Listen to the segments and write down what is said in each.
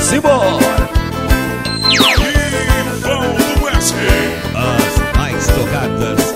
Simbora! Rivão do S. As mais tocadas.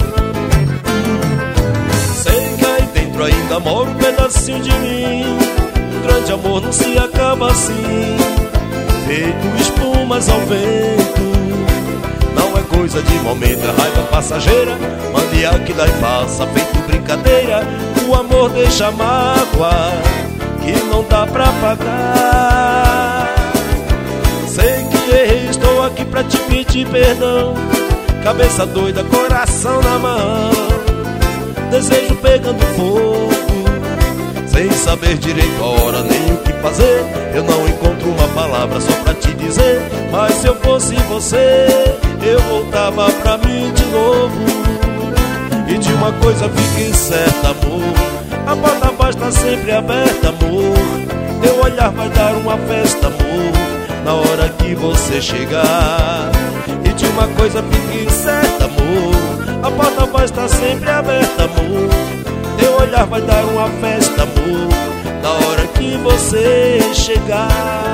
Sei que aí dentro ainda mora um pedacinho de mim. Um grande amor não se acaba assim, feito espumas ao vento. Não é coisa de momento, é raiva passageira, mania que dá e passa, feito brincadeira. O amor deixa mágoa que não dá pra pagar. Sei que errei, estou aqui pra te pedir perdão. Cabeça doida, coração na mão, desejo pegando fogo, sem saber direito a hora nem o que fazer. Eu não encontro uma palavra só pra te dizer, mas se eu fosse você, eu voltava pra mim de novo. E de uma coisa fiquei certa, amor, a porta vai estar sempre aberta, amor. Teu olhar vai dar uma festa, amor, na hora que você chegar. E de uma coisa fiquei certa, amor, a porta vai estar sempre aberta, amor. Teu olhar vai dar uma festa, amor, na hora que você chegar.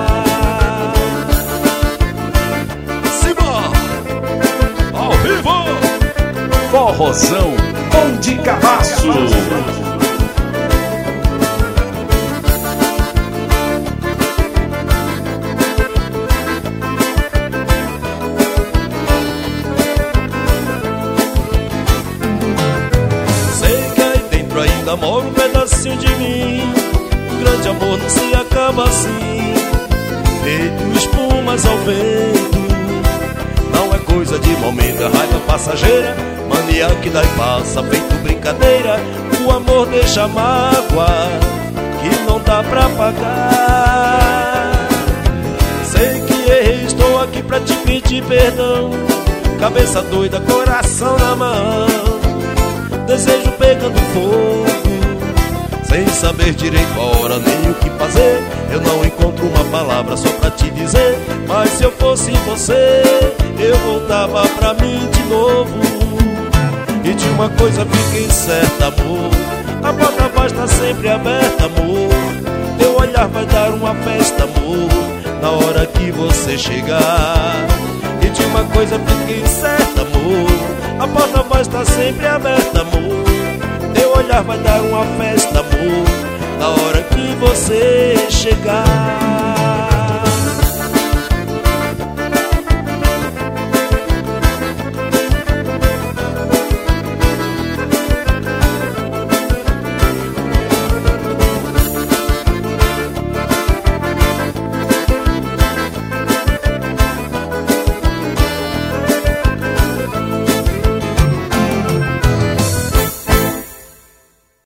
Simbora! Ao vivo! Forrozão Bom de Cavaço. Ainda mora um pedacinho de mim. Um grande amor não se acaba assim, feito espumas ao vento. Não é coisa de momento, é raiva passageira, mania que dá e passa, feito brincadeira. O amor deixa mágoa que não dá pra pagar. Sei que errei, estou aqui pra te pedir perdão. Cabeça doida, coração na mão, desejo pegando fogo, sem saber direito a hora nem o que fazer. Eu não encontro uma palavra só pra te dizer, mas se eu fosse você, eu voltava pra mim de novo. E de uma coisa fiquei certa, amor, a porta vai estar sempre aberta, amor. Teu olhar vai dar uma festa, amor, na hora que você chegar. E de uma coisa fiquei certa, amor, a porta vai estar sempre aberta, amor. Teu olhar vai dar uma festa, amor, na hora que você chegar.